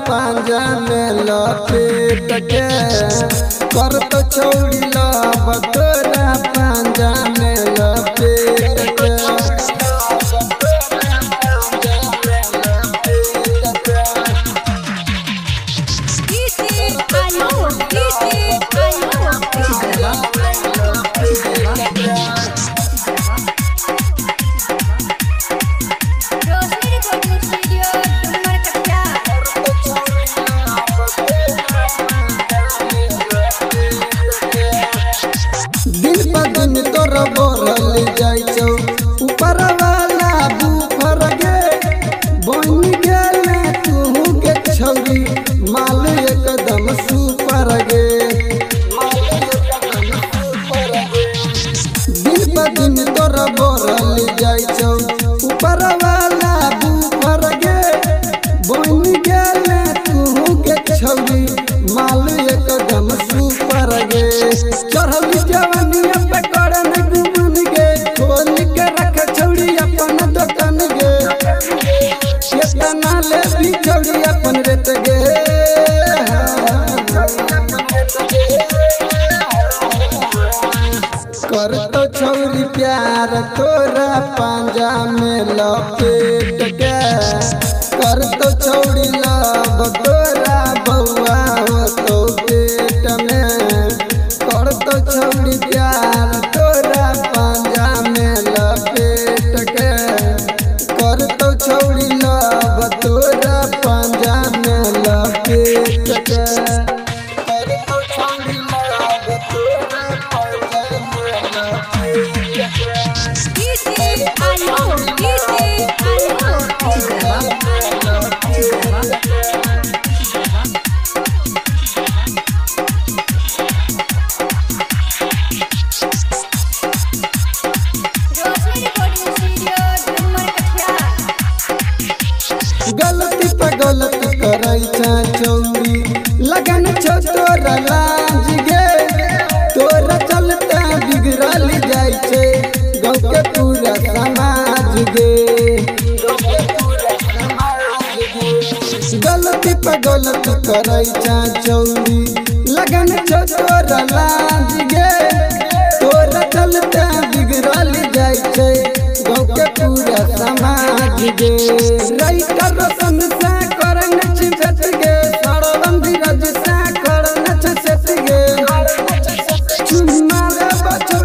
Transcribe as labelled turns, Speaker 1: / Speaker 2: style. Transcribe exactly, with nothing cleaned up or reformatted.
Speaker 1: पांजा में लपेट के कर तो छौड़ी लब तोरा पांजा में लपेट के दिन तोर बोरल जाय छौ ऊपर वाला बुफर गे बन गेले तू के छौरी माल एकदम सुपर गे दिन पर दिन तोर बोरल जाय छौ ऊपर वाला बुफर गे बन गेले तू के छौरी माल एकदम सुपर गे चढ़ल जवानी छौड़ी अपन रेत गे कर तो छौड़ी प्यार तोरा पांजा में लपेट के कर तो छौड़ी लब तोरा बउआ हो तो पेट में कर तो छौड़ी प्यार तोरा पांजा में लपेट के कर तो छौड़ी लब तोरा पांजा में लपेट के कर तो छौड़ी लब तोरा पांजा में लपेट के आलो कीते गलती पे गलती करे छौरी लगन छो तोरा लाज गे तोरा चलते बिगड़ल जाय छे गाँव के पूरा समाज गे गलती पे गलती करे छौरी लगन छो तोरा लाज गे तोरा चलते बिगड़ल जाय छे गाँव के पूरा समाज गे राइटर रसन से करन छिपट गे सरवम धीरज से करन छसेट गे चुम्मा रे बचो